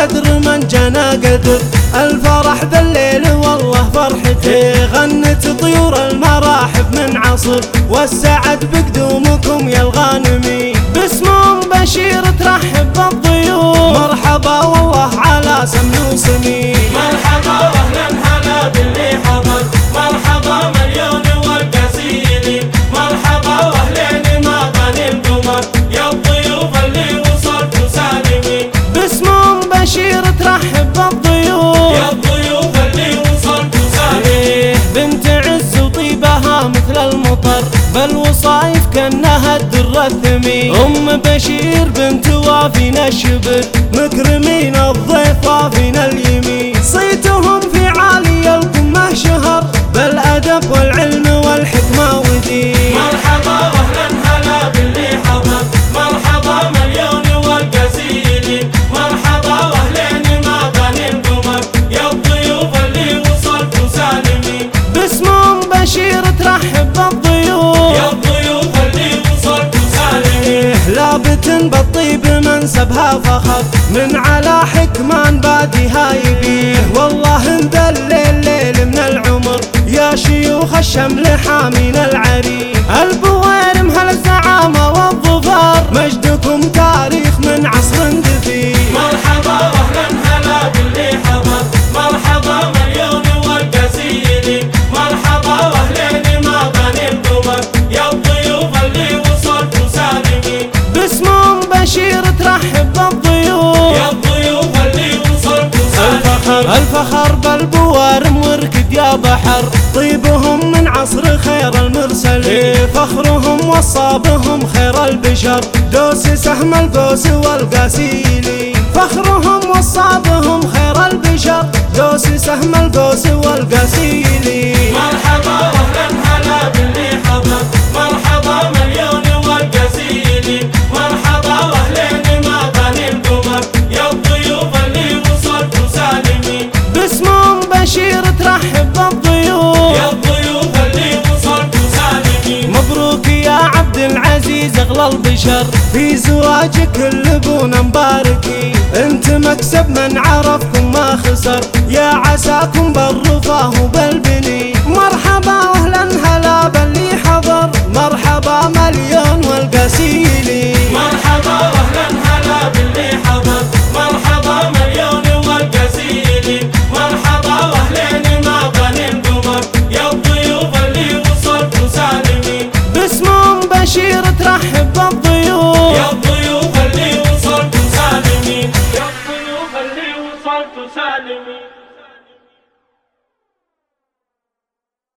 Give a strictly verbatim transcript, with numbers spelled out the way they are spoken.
والقدر من جنى قدر. الفرح ذا الليل والله فرحتي، غنت طيور المراحب من عصر، والسعد بقدومكم يا الغانمين. باسم بشير ترحب بالضيوف، مرحبا والله على سمن وسمين. مرحبا واهلا هلا باللي حضر، مرحبا مليون والقسيلين، مرحبا واهلين ما بني القمر، يا الضيوف اللي وصلتوا سالمين. باسم بشير ترحب بالضيوف، يا الضيوف اللي وصلتوا سالمين. بنت عز وطيبها مثل المطر، بالوصايف كانها الدر الثمين. ام بشير بنت وافينا الشبل، مكرمين الضيف وافينا اليمين. صيتهم في عالي القمة شهر، بالادب والعلم والحكمة ودين. مرحبا واهلا هلا باللي حضر، مرحبا مليون والقسيلين، مرحبا واهلين ما بني القمر، يا الضيوف اللي وصلتوا سالمين. باسم بشير ترحب بالضيوف، يا الضيوف اللي وصلتوا سالمين. لابت بالطيب منسبها فخر، من على حكمان باديها يبيه. والله مدلل ليل من العمر، يا شيوخ الشمل حامين العريق. البويرم هل الزعامة والظفر، مجدكم تاريخ من عصر دفي. مرحبا واهلا هلا باللي حضر، مرحبا مليون والقسيلين، مرحبا واهلين ما بني القمر، يا الضيوف اللي وصلتوا سالمين. باسم بشير ترحب بالضيوف، يا الضيوف اللي وصلتوا سالمين. الفخر بالبوارم وركد يا بحر، طيبهم من عصر خير المرسلين. فخرهم وصابهم خير البشر، دوس سهم القوس والقاسيلين. فخرهم وصابهم خير البشر، دوس سهم القوس والقاسيلين. مرحبا واهلا هلا باللي حضر، مرحبا مليون والقسيلين، مرحبا واهلين ما بني القمر، يا الضيوف اللي وصلتوا سالمين. باسم بشير ترحب بالضيوف، يا الضيوف اللي وصلتوا سالمين. مبروك يا عبد العزيز اغلى البشر، في زواجك اللبون مباركين. انت مكسب من عرفكم ما خسر، يا عساكم بالرفاه وبالبشر.